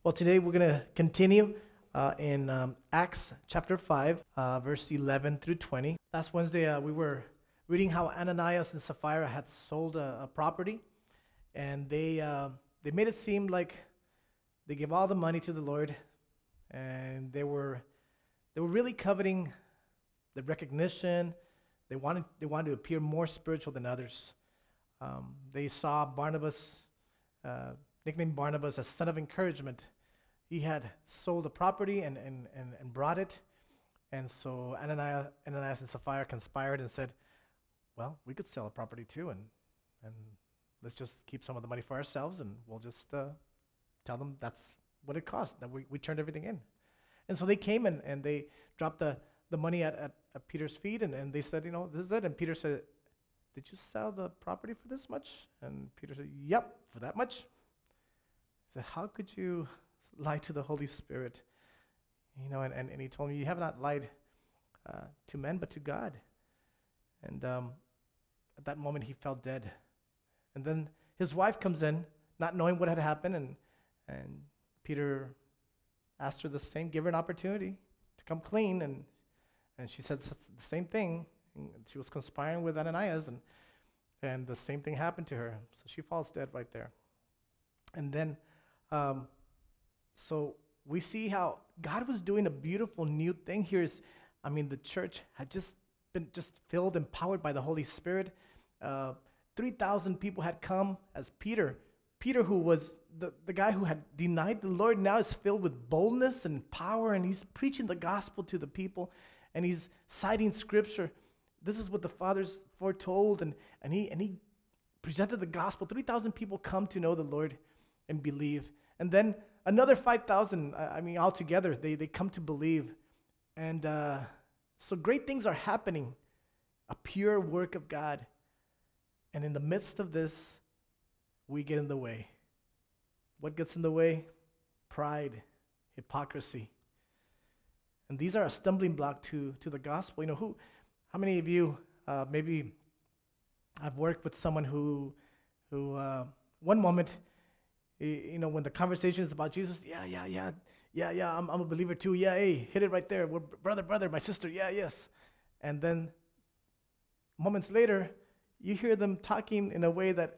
Well, today we're going to continue in Acts chapter 5, verse 11 through 20. Last Wednesday, we were reading how Ananias and Sapphira had sold a property, and they made it seem like they gave all the money to the Lord, and they were really coveting the recognition. They wanted to appear more spiritual than others. They saw Barnabas, nicknamed Barnabas, as son of encouragement. He had sold the property and brought it. And so Ananias and Sapphira conspired and said, well, we could sell a property too, and let's just keep some of the money for ourselves, and we'll just tell them that's what it cost, that we turned everything in. And so they came and they dropped the money at Peter's feet, and they said, this is it. And Peter said, did you sell the property for this much? And Peter said, yep, for that much. He said, how could you lie to the Holy Spirit? And he told me, you have not lied to men, but to God. And at that moment, he fell dead. And then his wife comes in, not knowing what had happened, and Peter asked her the same, give her an opportunity to come clean, and she said the same thing. She was conspiring with Ananias, and the same thing happened to her. So she falls dead right there. And then, so we see how God was doing a beautiful new thing here. The church had just been filled, empowered by the Holy Spirit. 3,000 people had come as Peter, who was the guy who had denied the Lord, now is filled with boldness and power, and he's preaching the gospel to the people, and he's citing scripture. This is what the fathers foretold, and he presented the gospel. 3,000 people come to know the Lord and believe. And then another 5,000, altogether, they come to believe. And so great things are happening, a pure work of God. And in the midst of this, we get in the way. What gets in the way? Pride, hypocrisy. And these are a stumbling block to the gospel. How many of you maybe I've worked with someone who one moment, when the conversation is about Jesus, I'm a believer too. Yeah, hey, hit it right there. We're brother, my sister. Yeah, yes. And then moments later, you hear them talking in a way that,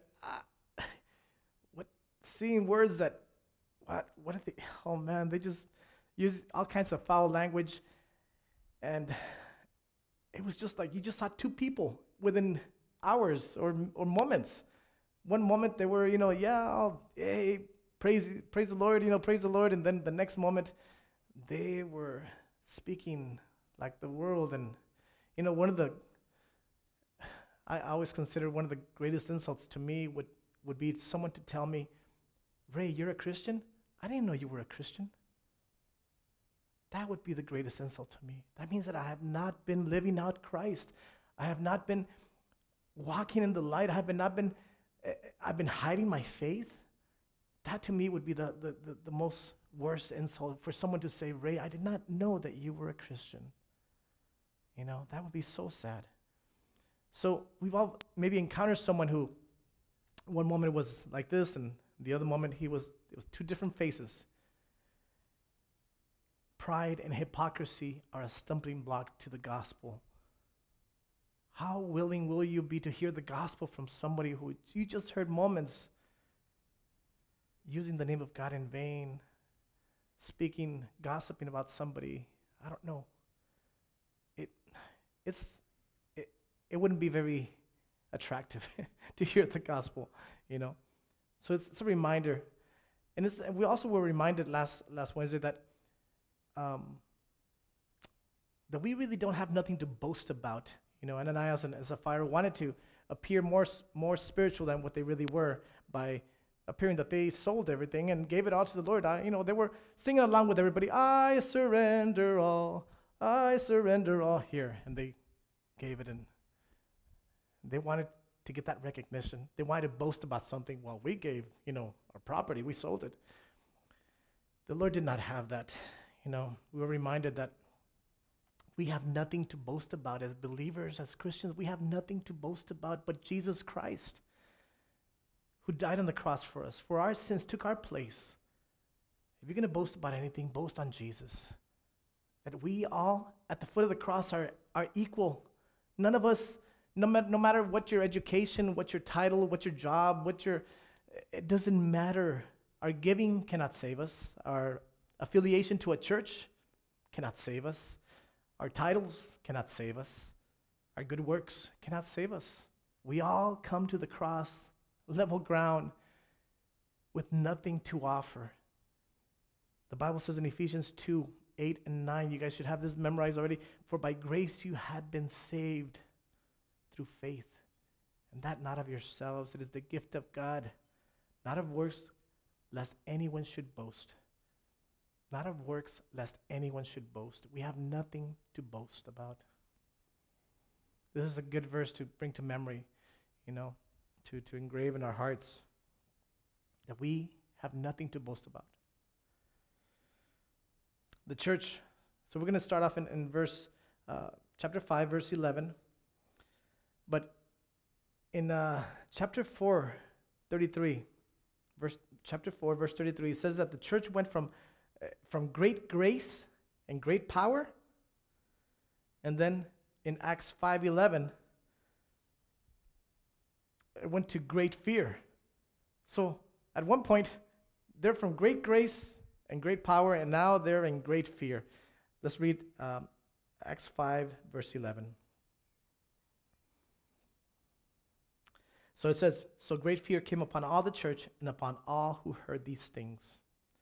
seeing words that, what are they? Oh man, they just use all kinds of foul language, and it was just like you just saw two people within hours or moments. One moment they were, hey, praise the Lord, praise the Lord, and then the next moment they were speaking like the world. And I always consider one of the greatest insults to me would be someone to tell me, Ray, you're a Christian? I didn't know you were a Christian. That would be the greatest insult to me. That means that I have not been living out Christ. I have not been walking in the light. I've been hiding my faith. That to me would be the most worst insult, for someone to say, Ray, I did not know that you were a Christian. That would be so sad. So we've all maybe encountered someone who one moment was like this, and the other moment it was two different faces. Pride and hypocrisy are a stumbling block to the gospel. How willing will you be to hear the gospel from somebody who you just heard moments using the name of God in vain, speaking, gossiping about somebody? I don't know. It wouldn't be very attractive to hear the gospel, So it's a reminder. And we also were reminded last Wednesday that we really don't have nothing to boast about. Ananias and Sapphira wanted to appear more spiritual than what they really were by appearing that they sold everything and gave it all to the Lord. They were singing along with everybody, I surrender all here. And they gave it, and they wanted to get that recognition. They wanted to boast about something. Well, we gave, our property, we sold it. The Lord did not have that. We were reminded that we have nothing to boast about as believers, as Christians. We have nothing to boast about but Jesus Christ, who died on the cross for us. For our sins, took our place. If you're going to boast about anything, boast on Jesus. That we all at the foot of the cross are equal. None of us, no matter what your education, what your title, what your job, it doesn't matter. Our giving cannot save us. Our affiliation to a church cannot save us. Our titles cannot save us. Our good works cannot save us. We all come to the cross, level ground, with nothing to offer. The Bible says in Ephesians 2, 8 and 9, you guys should have this memorized already. For by grace you have been saved through faith, and that not of yourselves. It is the gift of God, not of works, lest anyone should boast. Not of works, lest anyone should boast. We have nothing to boast about. This is a good verse to bring to memory, to engrave in our hearts, that we have nothing to boast about. The church, so we're going to start off in chapter 5, verse 11. But in chapter 4, 33, chapter 4, verse 33, it says that the church went from great grace and great power, and then in Acts 5:11, it went to great fear. So at one point, they're from great grace and great power, and now they're in great fear. Let's read Acts 5, verse 11. So it says, so great fear came upon all the church and upon all who heard these things.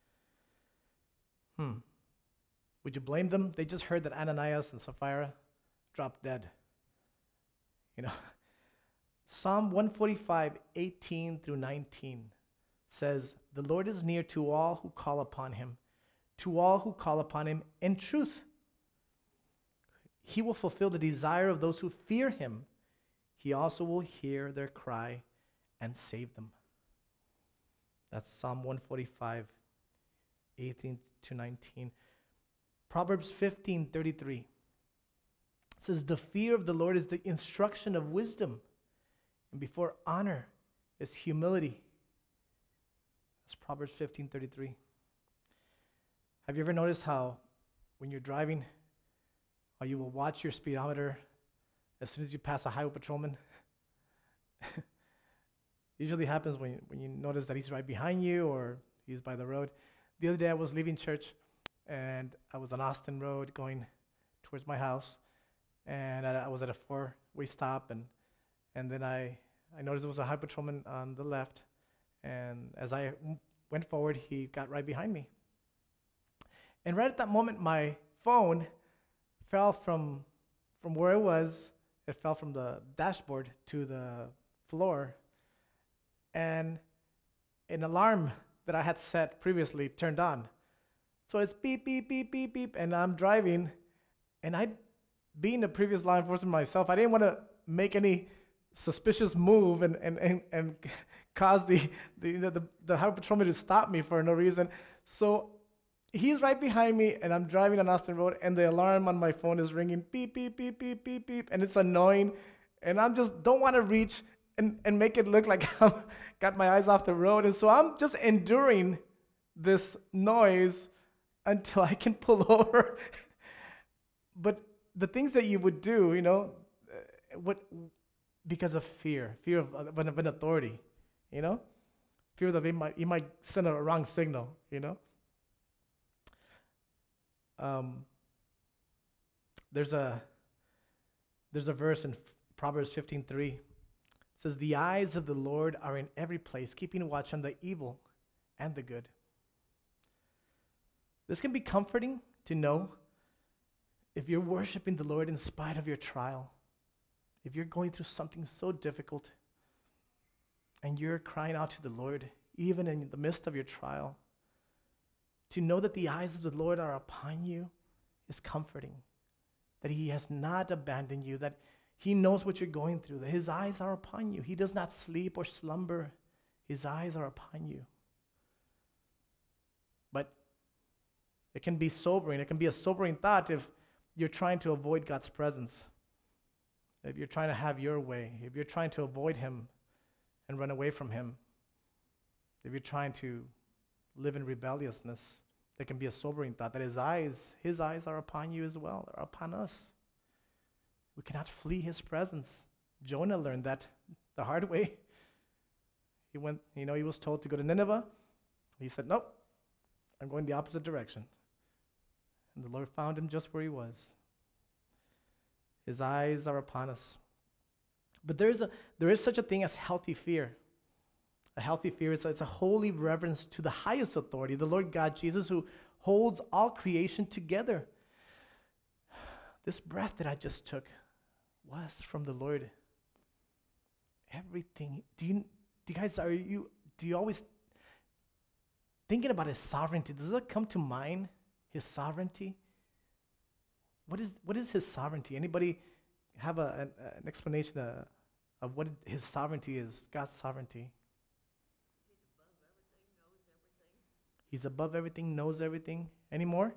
Would you blame them? They just heard that Ananias and Sapphira dropped dead. Psalm 145, 18 through 19 says, the Lord is near to all who call upon him, to all who call upon him in truth. He will fulfill the desire of those who fear him. He also will hear their cry and save them. That's Psalm 145, 18 to 19. Proverbs 15:33 says, the fear of the Lord is the instruction of wisdom, and before honor is humility. That's Proverbs 15:33. Have you ever noticed how when you're driving, how you will watch your speedometer as soon as you pass a highway patrolman? Usually happens when you notice that he's right behind you or he's by the road. The other day I was leaving church and I was on Austin Road going towards my house, and I was at a 4-way stop, and then I noticed there was a highway patrolman on the left, and as I went forward, he got right behind me. And right at that moment, my phone fell from where it was. It fell from the dashboard to the floor, and an alarm that I had set previously turned on. So it's beep, beep, beep, beep, beep, and I'm driving, and being a previous law enforcement myself, I didn't want to make any suspicious move and cause the highway patrolman to stop me for no reason. So he's right behind me, and I'm driving on Austin Road, and the alarm on my phone is ringing, beep, beep, beep, beep, beep, beep, and it's annoying, and I'm just don't want to reach and make it look like I've got my eyes off the road, and so I'm just enduring this noise until I can pull over. But the things that you would do, because of fear of an authority, fear that you might send a wrong signal, There's a verse in Proverbs 15:3. It says, the eyes of the Lord are in every place, keeping watch on the evil and the good. This can be comforting to know if you're worshiping the Lord in spite of your trial, if you're going through something so difficult and you're crying out to the Lord, even in the midst of your trial, to know that the eyes of the Lord are upon you is comforting, that he has not abandoned you, that he knows what you're going through, that his eyes are upon you. He does not sleep or slumber. His eyes are upon you. But it can be sobering. It can be a sobering thought if you're trying to avoid God's presence, if you're trying to have your way, if you're trying to avoid him and run away from him, if you're trying to live in rebelliousness. There can be a sobering thought that his eyes are upon you as well, are upon us. We cannot flee his presence. Jonah learned that the hard way. He was told to go to Nineveh. He said, nope, I'm going the opposite direction. And the Lord found him just where he was. His eyes are upon us. But there is such a thing as healthy fear. A healthy fear, it's a holy reverence to the highest authority, the Lord God Jesus, who holds all creation together. This breath that I just took was from the Lord. Everything. Do you always thinking about his sovereignty? Does it come to mind, his sovereignty? What is his sovereignty? Anybody have an explanation of what his sovereignty is, God's sovereignty? He's above everything, knows everything. Any more?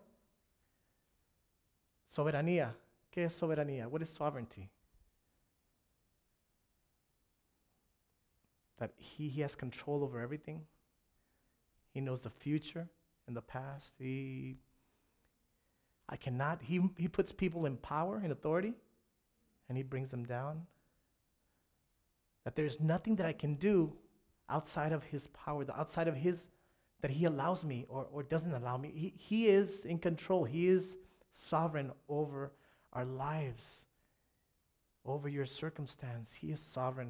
Soberanía. ¿Qué es soberanía? What is sovereignty? That he has control over everything. He knows the future and the past. He puts people in power and authority, and he brings them down. That there's nothing that I can do outside of his power, outside of his, that he allows me or doesn't allow me. He is in control. He is sovereign over our lives, over your circumstance. He is sovereign.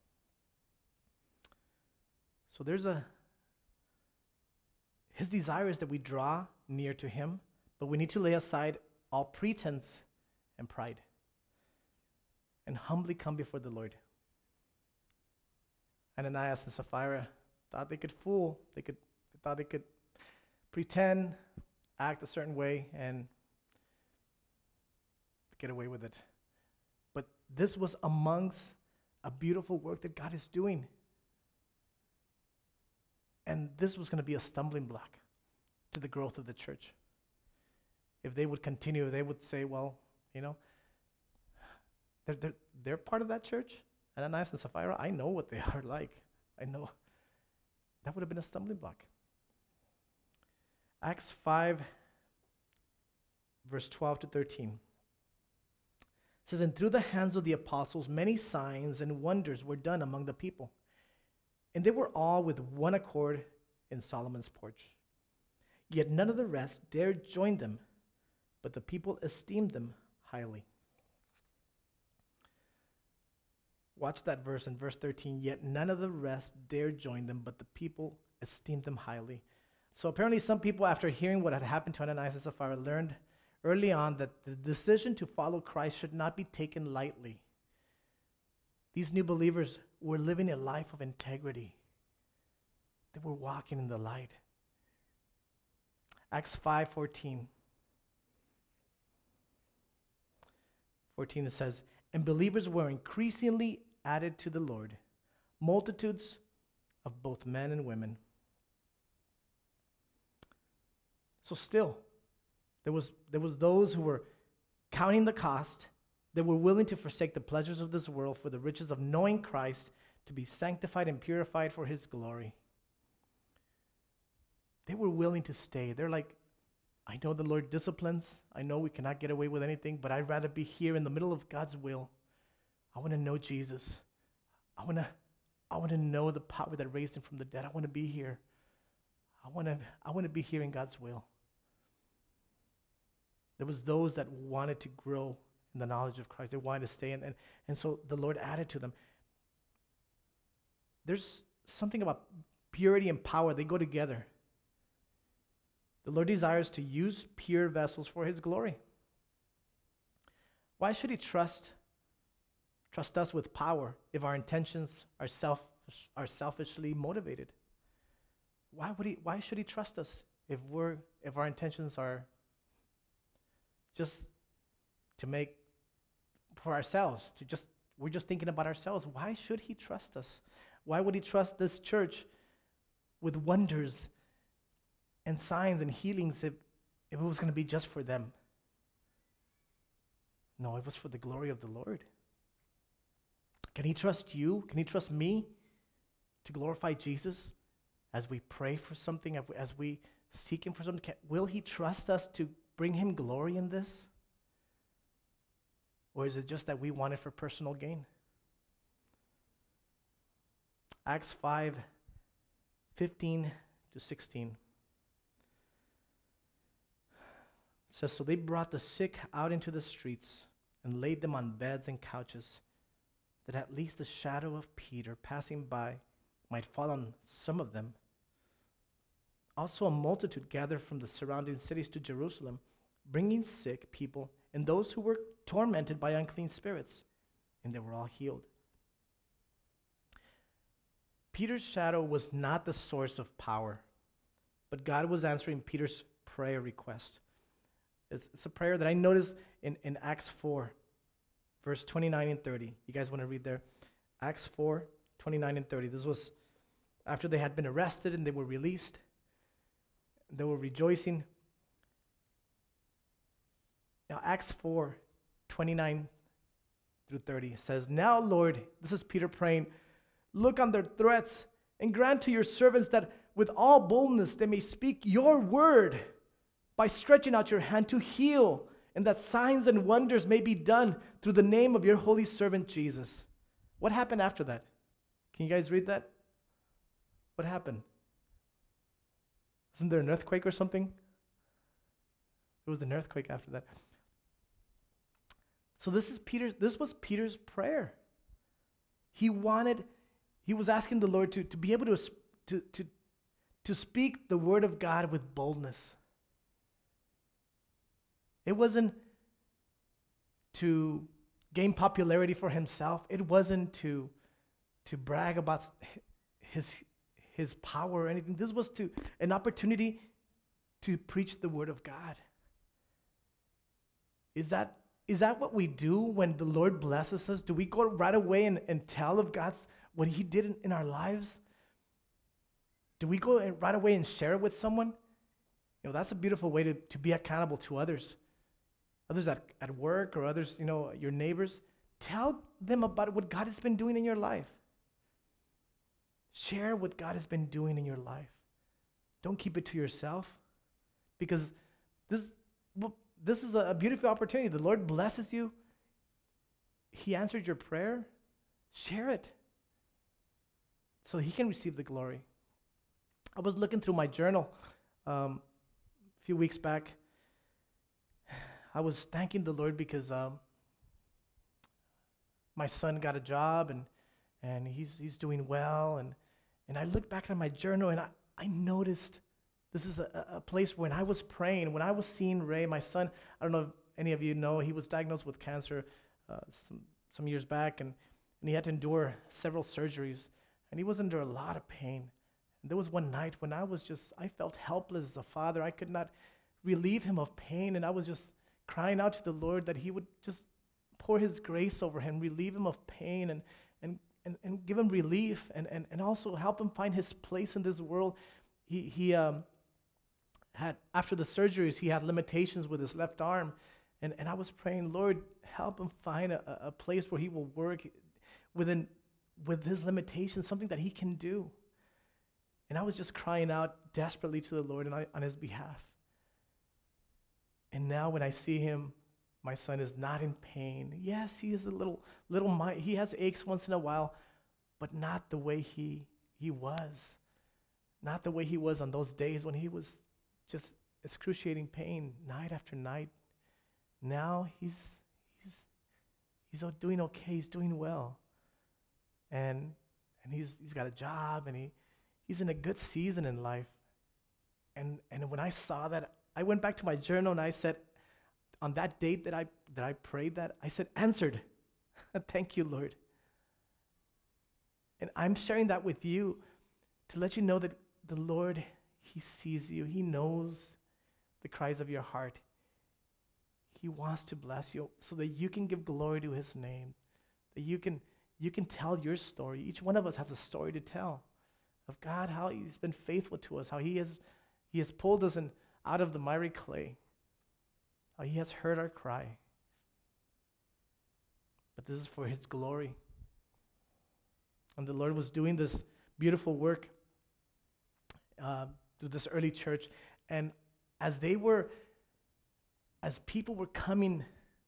So his desire is that we draw near to him, but we need to lay aside all pretense and pride and humbly come before the Lord. Ananias and Sapphira thought they could fool. They thought they could pretend, act a certain way, and get away with it. But this was amongst a beautiful work that God is doing. And this was going to be a stumbling block to the growth of the church. If they would continue, they would say, well, they're part of that church. Ananias and Sapphira, I know what they are like. I know. That would have been a stumbling block. Acts 5, verse 12 to 13. It says, and through the hands of the apostles, many signs and wonders were done among the people. And they were all with one accord in Solomon's porch. Yet none of the rest dared join them, but the people esteemed them highly. Watch that verse in verse 13. Yet none of the rest dared join them, but the people esteemed them highly. So apparently some people, after hearing what had happened to Ananias and Sapphira, learned early on that the decision to follow Christ should not be taken lightly. These new believers were living a life of integrity. They were walking in the light. Acts 5:14. 14 it says, and believers were increasingly added to the Lord, multitudes of both men and women. So still, there was those who were counting the cost. They were willing to forsake the pleasures of this world for the riches of knowing Christ, to be sanctified and purified for his glory. They were willing to stay. They're like, I know the Lord disciplines. I know we cannot get away with anything, but I'd rather be here in the middle of God's will. I want to know Jesus. I want to know the power that raised him from the dead. I want to be here. I want to be here in God's will. There was those that wanted to grow in the knowledge of Christ. They wanted to stay, and so the Lord added to them. There's something about purity and power. They go together. The Lord desires to use pure vessels for his glory. Why should he trust us with power if our intentions are selfishly motivated? Why should he trust us if our intentions are just to make for ourselves, we're just thinking about ourselves? Why should he trust us? Why would he trust this church with wonders and signs and healings if it was going to be just for them? No, it was for the glory of the Lord. Can he trust you? Can he trust me to glorify Jesus as we pray for something, as we seek him for something? Will he trust us to bring him glory in this? Or is it just that we want it for personal gain? Acts 5:15-16 says, so they brought the sick out into the streets and laid them on beds and couches, that at least the shadow of Peter passing by might fall on some of them. Also a multitude gathered from the surrounding cities to Jerusalem, bringing sick people and those who were tormented by unclean spirits, and they were all healed. Peter's shadow was not the source of power, but God was answering Peter's prayer request. It's a prayer that I noticed in Acts 4, verse 29 and 30. You guys want to read there? Acts 4, 29 and 30. This was after they had been arrested and they were released. They were rejoicing. Now, Acts 4, 29 through 30 says, now, Lord, this is Peter praying, look on their threats and grant to your servants that with all boldness they may speak your word by stretching out your hand to heal, and that signs and wonders may be done through the name of your holy servant Jesus. What happened after that? Can you guys read that? What happened? Isn't there an earthquake or something? There was an earthquake after that. So this was Peter's prayer. He was asking the Lord to be able to speak the word of God with boldness. It wasn't to gain popularity for himself. It wasn't to brag about his power or anything. This was an opportunity to preach the word of God. Is that what we do when the Lord blesses us? Do we go right away and tell of what he did in our lives? Do we go right away and share it with someone? That's a beautiful way to be accountable to others. Others at work or others, your neighbors. Tell them about what God has been doing in your life. Share what God has been doing in your life. Don't keep it to yourself, because this is a beautiful opportunity. The Lord blesses you. He answered your prayer. Share it so he can receive the glory. I was looking through my journal a few weeks back. I was thanking the Lord because my son got a job and he's doing well. And I looked back at my journal and I noticed this is a place when I was praying, when I was seeing Ray, my son. I don't know if any of you know, he was diagnosed with cancer some years back, and he had to endure several surgeries, and he was under a lot of pain. And there was one night when I felt helpless as a father. I could not relieve him of pain, and I was just crying out to the Lord that he would just pour his grace over him, relieve him of pain, and give him relief, and also help him find his place in this world. He had, after the surgeries, he had limitations with his left arm, and I was praying, Lord, help him find a place where he will work with his limitations, something that he can do. And I was just crying out desperately to the Lord on his behalf. And now when I see him, my son is not in pain. Yes, he is a little he has aches once in a while, but not the way he was. Not the way he was on those days when he was just excruciating pain night after night. Now he's doing okay. He's doing well, and he's got a job, and he's in a good season in life. And when I saw that, I went back to my journal and I said, on that date that I prayed that, I said, answered. Thank you, Lord. And I'm sharing that with you to let you know that the Lord, he sees you. He knows the cries of your heart. He wants to bless you so that you can give glory to his name, that you can tell your story. Each one of us has a story to tell of God, how he's been faithful to us, how he has pulled us out of the miry clay, how he has heard our cry. But this is for his glory. And the Lord was doing this beautiful work through this early church. And as people were coming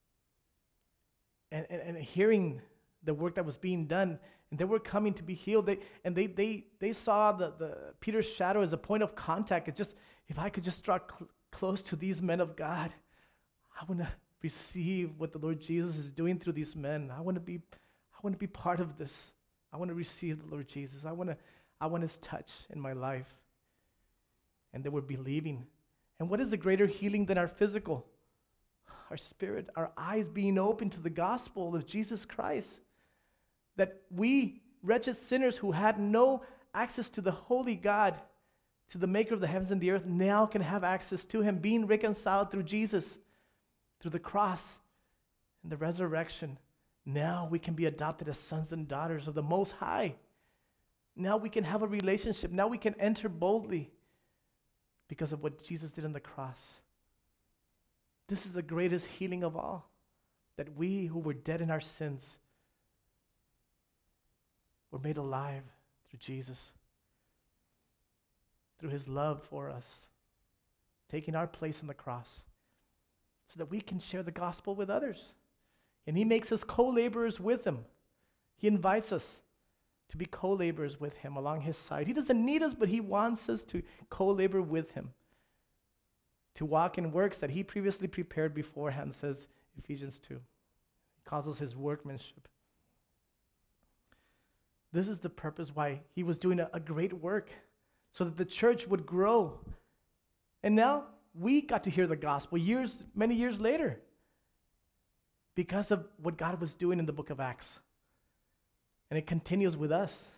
and hearing the work that was being done, and they were coming to be healed, they saw the Peter's shadow as a point of contact. It's just, if I could just draw close to these men of God, I want to receive what the Lord Jesus is doing through these men. I want to be part of this. I want to receive the Lord Jesus. I want his touch in my life. And they were believing. And what is a greater healing than our physical? Our spirit, our eyes being open to the gospel of Jesus Christ. That we, wretched sinners who had no access to the holy God, to the maker of the heavens and the earth, now can have access to him, being reconciled through Jesus, through the cross and the resurrection. Now we can be adopted as sons and daughters of the Most High. Now we can have a relationship. Now we can enter boldly because of what Jesus did on the cross. This is the greatest healing of all, that we who were dead in our sins were made alive through Jesus, through his love for us, taking our place on the cross, so that we can share the gospel with others. And he makes us co-laborers with him. He invites us to be co-laborers with him along his side. He doesn't need us, but he wants us to co-labor with him, to walk in works that he previously prepared beforehand, says Ephesians 2. He calls us his workmanship. This is the purpose why he was doing a great work, so that the church would grow. And now we got to hear the gospel many years later, because of what God was doing in the book of Acts. And it continues with us.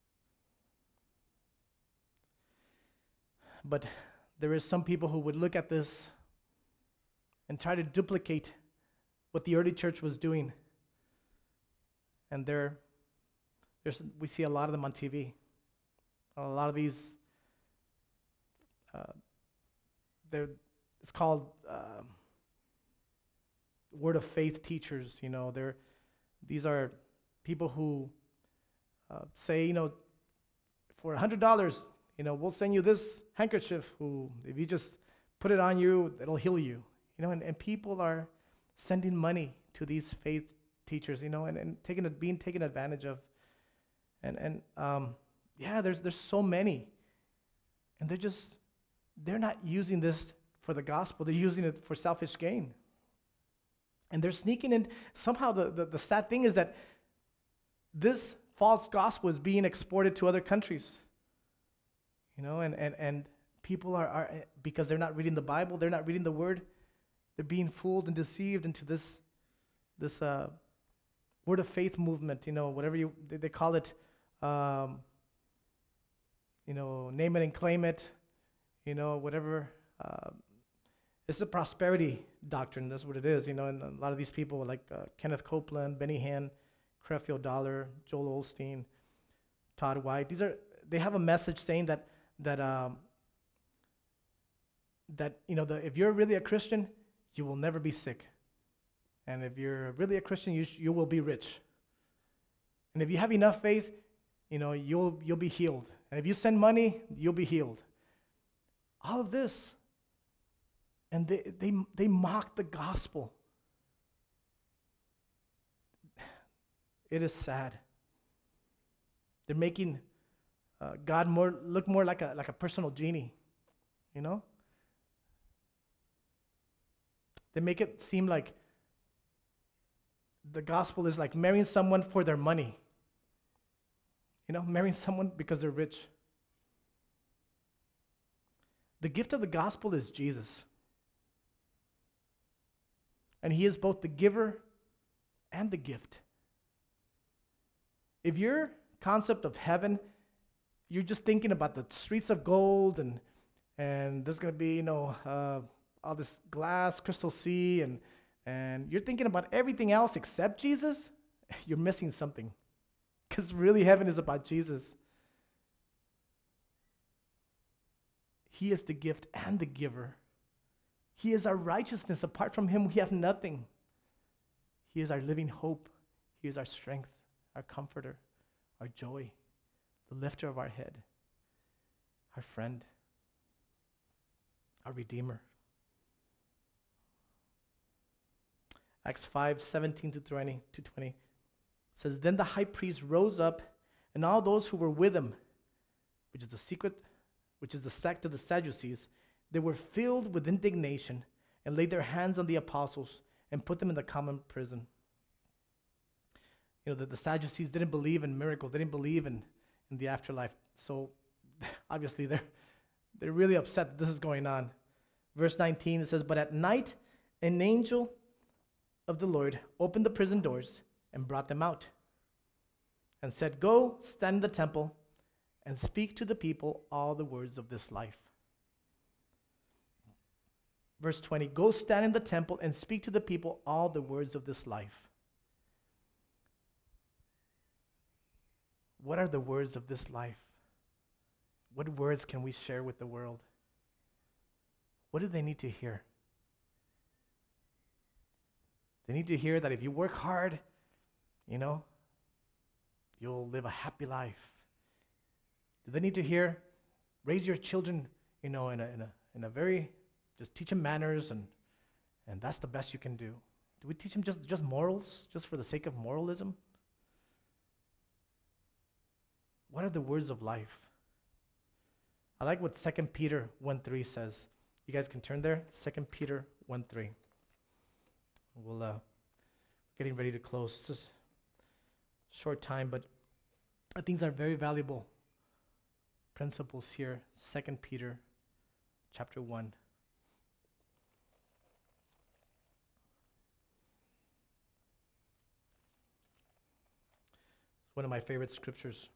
But there is some people who would look at this and try to duplicate what the early church was doing. And we see a lot of them on TV. A lot of these, it's called word of faith teachers. These are people who say, for $100, we'll send you this handkerchief. If you just put it on you, it'll heal you. And people are sending money to these faith teachers, and being taken advantage of. And there's so many, and they're not using this for the gospel. They're using it for selfish gain. And they're sneaking in. Somehow the sad thing is that this false gospel is being exported to other countries. And people are, because they're not reading the Bible, they're not reading the Word, they're being fooled and deceived into this word of faith movement, whatever they call it, name it and claim it, whatever. It's a prosperity doctrine. That's what it is, and a lot of these people like Kenneth Copeland, Benny Hinn, Creflo Dollar, Joel Osteen, Todd White. They have a message saying that if you're really a Christian, you will never be sick, and if you're really a Christian, you will be rich, and if you have enough faith, you'll be healed, and if you send money, you'll be healed. All of this. And they mock the gospel. It is sad. They're making God look more like a personal genie, They make it seem like the gospel is like marrying someone for their money. Marrying someone because they're rich. The gift of the gospel is Jesus. And he is both the giver and the gift. If your concept of heaven, you're just thinking about the streets of gold and there's going to be, all this glass, crystal sea, and you're thinking about everything else except Jesus, you're missing something. Because really heaven is about Jesus. He is the gift and the giver. He is our righteousness. Apart from him, we have nothing. He is our living hope. He is our strength, our comforter, our joy, the lifter of our head, our friend. our Redeemer. Acts 5:17 to 20 says, Then the high priest rose up, and all those who were with him, which is the sect of the Sadducees, they were filled with indignation and laid their hands on the apostles and put them in the common prison. The Sadducees didn't believe in miracles. They didn't believe in the afterlife. So obviously they're really upset that this is going on. Verse 19, it says, But at night an angel of the Lord opened the prison doors and brought them out and said, Go, stand in the temple and speak to the people all the words of this life. Verse 20, Go stand in the temple and speak to the people all the words of this life. What are the words of this life? What words can we share with the world? What do they need to hear? They need to hear that if you work hard, you'll live a happy life. Do they need to hear, raise your children, in a very, just teach them manners and that's the best you can do? Do we teach them just morals, just for the sake of moralism? What are the words of life? I like what 2 Peter 1:3 says. You guys can turn there. 2 Peter 1:3. We'll getting ready to close. It's just a short time, but I think these are very valuable principles here. 2 Peter chapter 1. It's one of my favorite scriptures.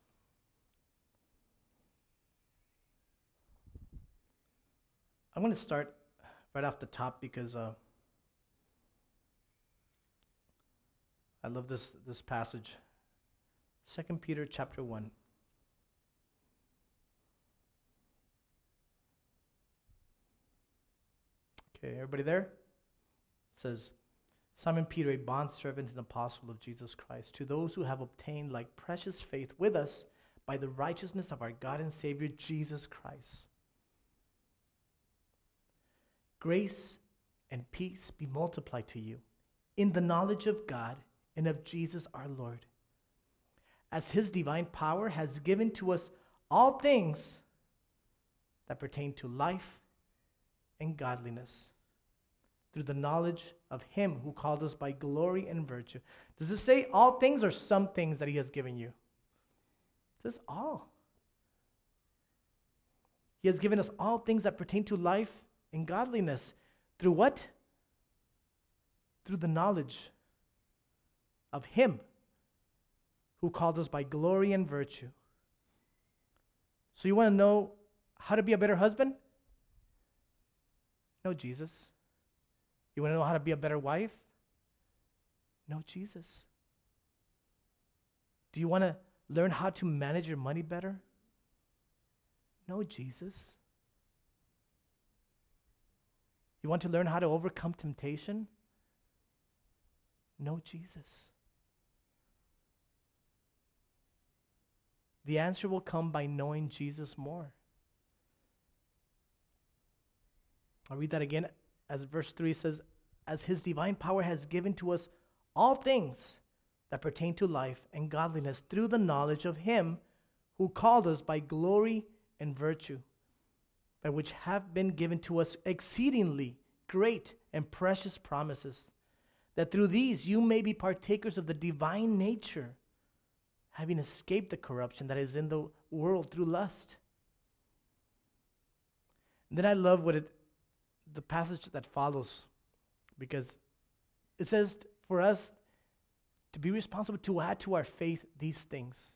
I'm going to start right off the top because I love this passage. 2 Peter chapter 1. Okay, everybody there? It says, Simon Peter, a bondservant and apostle of Jesus Christ, to those who have obtained like precious faith with us by the righteousness of our God and Savior Jesus Christ. Grace and peace be multiplied to you in the knowledge of God and of Jesus our Lord, as his divine power has given to us all things that pertain to life and godliness, through the knowledge of him who called us by glory and virtue. Does it say all things or some things that he has given you? It says all. He has given us all things that pertain to life and godliness. Through what? Through the knowledge of him who called us by glory and virtue. So you want to know how to be a better husband? Know Jesus. You want to know how to be a better wife? Know Jesus. Do you want to learn how to manage your money better? Know Jesus. You want to learn how to overcome temptation? Know Jesus. The answer will come by knowing Jesus more. I'll read that again. As verse 3 says, as his divine power has given to us all things that pertain to life and godliness through the knowledge of him who called us by glory and virtue, by which have been given to us exceedingly great and precious promises, that through these you may be partakers of the divine nature, having escaped the corruption that is in the world through lust. And then I love the passage that follows, because it says for us to be responsible to add to our faith these things.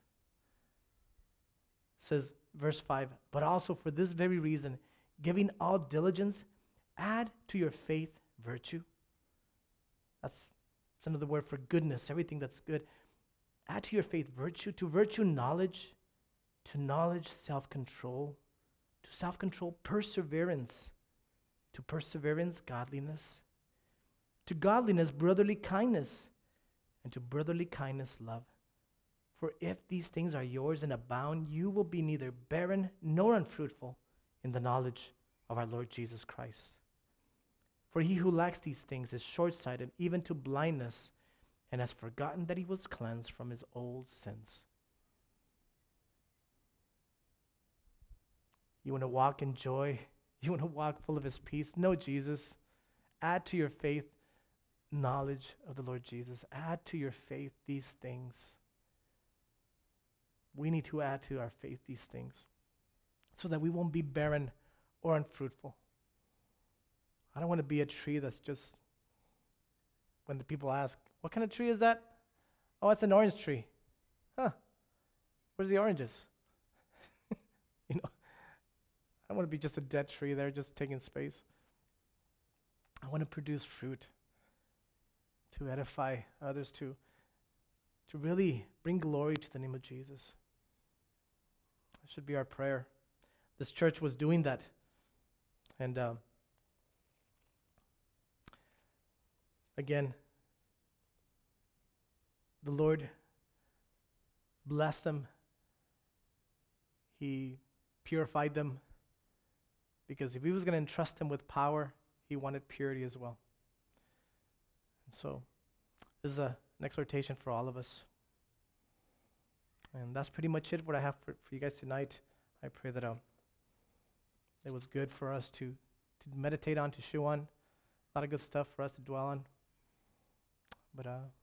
It says, verse 5, but also for this very reason, giving all diligence, add to your faith virtue. That's another word for goodness, everything that's good. Add to your faith virtue, to virtue knowledge, to knowledge self-control, to self-control perseverance, to perseverance godliness, to godliness brotherly kindness, and to brotherly kindness love. For if these things are yours and abound, you will be neither barren nor unfruitful in the knowledge of our Lord Jesus Christ. For he who lacks these things is short-sighted, even to blindness, and has forgotten that he was cleansed from his old sins. You want to walk in joy? You want to walk full of his peace? Know Jesus. Add to your faith knowledge of the Lord Jesus. Add to your faith these things. We need to add to our faith these things so that we won't be barren or unfruitful. I don't want to be a tree that's just, when the people ask, what kind of tree is that? Oh, it's an orange tree. Huh. Where's the oranges? You know, I don't want to be just a dead tree there, just taking space. I want to produce fruit to edify others, to really bring glory to the name of Jesus. That should be our prayer. This church was doing that. And again, the Lord blessed them. He purified them, because if he was going to entrust them with power, he wanted purity as well. And so this is an exhortation for all of us. And that's pretty much it, what I have for you guys tonight. I pray that it was good for us to meditate on, to chew on. A lot of good stuff for us to dwell on. But